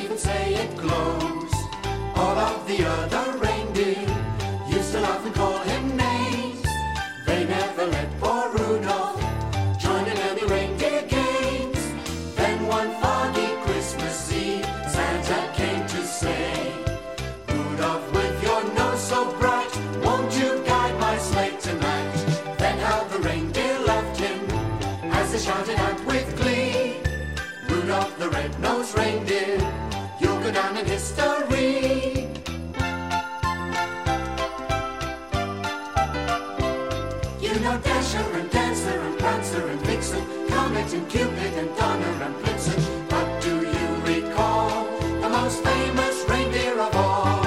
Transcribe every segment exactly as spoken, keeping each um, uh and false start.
even say it glows. All of the other reindeer used to laugh and call him names. They never let poor Rudolph join in any reindeer games. Then one foggy Christmas Eve, Santa came to say, Rudolph, with your nose so bright, won't you guide my sleigh tonight? Then how the reindeer loved him as they shouted out with glee, Rudolph the red-nosed reindeer, you'll go down in history. You know Dasher and Dancer and Prancer and Vixen, Comet and Cupid and Donner and Blitzen. But do you recall the most famous reindeer of all?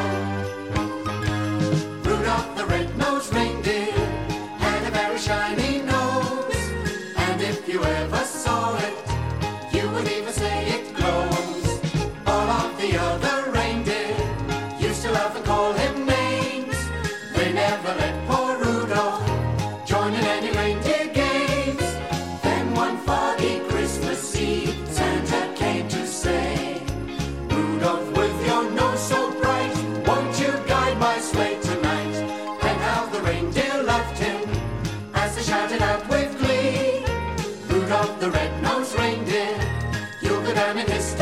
Rudolph the red-nosed reindeer had a very shiny nose, and if you ever saw it, you would even say it glows. All of the other reindeer used to laugh and call him names. They never let poor Rudolph join in any reindeer games. Then one foggy Christmas Eve, Santa came to say, Rudolph, with your nose so bright, won't you guide my sleigh tonight? Then how the reindeer loved him as they shouted out with glee, Rudolph the red-nosed reindeer, you'll go down in history.